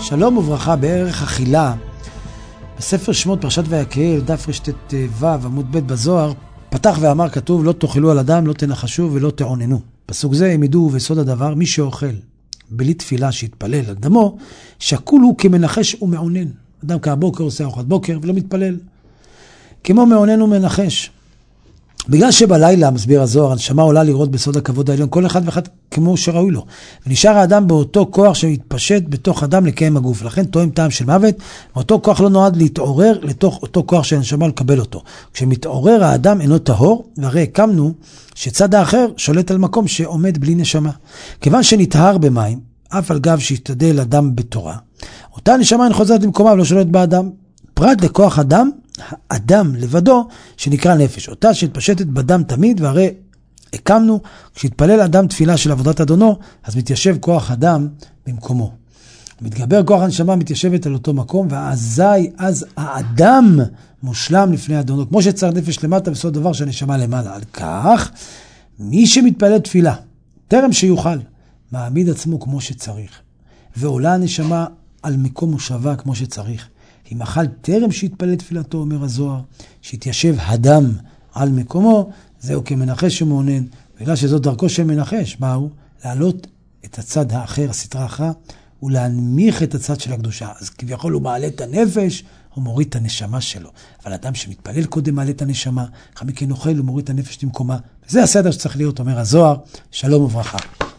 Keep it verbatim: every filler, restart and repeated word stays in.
שלום וברכה בערך אכילה. בספר שמות פרשת ויקהל, דף רשת ו' עמוד ב' בזוהר, פתח ואמר כתוב, לא תאכלו על אדם, לא תנחשו ולא תעוננו. פסוק זה הם ידעו בסוד הדבר, מי שאוכל בלי תפילה שיתפלל על דמו, שקול הוא כמנחש ומעונן. אדם כבוקר עושה ארוחת בוקר ולא מתפלל. כמו מעונן ומנחש. בגלל שבלילה, מסביר הזוהר, הנשמה עולה לראות בסוד הכבוד העליון, כל אחד ואחד כמו שראוי לו. ונשאר האדם באותו כוח שמתפשט בתוך אדם לקיים הגוף. לכן תואם טעם של מוות, ואותו כוח לא נועד להתעורר לתוך אותו כוח של הנשמה לקבל אותו. כשמתעורר האדם אינו טהור, והרי הקמנו שצד האחר שולט על מקום שעומד בלי נשמה. כיוון שנטהר במים, אף על גב שישתדל אדם בתורה, אותה נשמה אין חוזרת למקומה ולא שולט באדם. פרט לכוח אדם, האדם לבדו שנקרא נפש, אותה שהתפשטת בדם תמיד, והרי הקמנו, כשהתפלל אדם תפילה של עבודת אדונו, אז מתיישב כוח אדם במקומו. מתגבר כוח הנשמה, מתיישבת על אותו מקום, ואזי אז האדם מושלם לפני אדונו, כמו שצריך נפש למטה בסוד דבר שהנשמה למעלה. על כך, מי שמתפלל תפילה, טרם שיוכל, מעמיד עצמו כמו שצריך, ועולה הנשמה על מקום מושבה כמו שצריך. אם אכל טרם שהתפלל תפילתו, אומר הזוהר, שהתיישב הדם על מקומו, זהו כמנחש ומעונן. בגלל שזאת דרכו של מנחש, מהו? להעלות את הצד האחר, הסתרה האחרה, ולהנמיך את הצד של הקדושה. אז כביכול הוא מעלה את הנפש, הוא מוריד את הנשמה שלו. אבל אדם שמתפלל קודם מעלה את הנשמה, אחר מכן אוכל ומוריד את הנפש למקומה. וזה הסדר שצריך להיות, אומר הזוהר. שלום וברכה.